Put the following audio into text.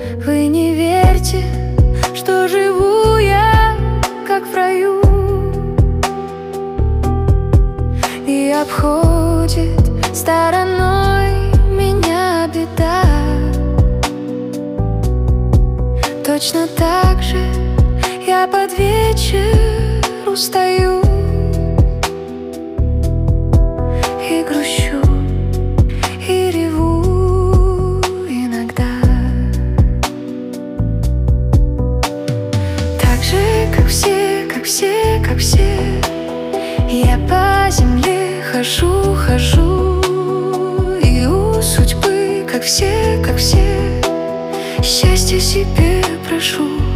Вы не верьте, что живу я, как в раю, и обходит стороной меня беда. Точно так же я под вечер устаю и грущу, и реву иногда. Так же, как все, как все, как все, я по земле хожу, хожу, и у судьбы, как все, счастья себе прошу.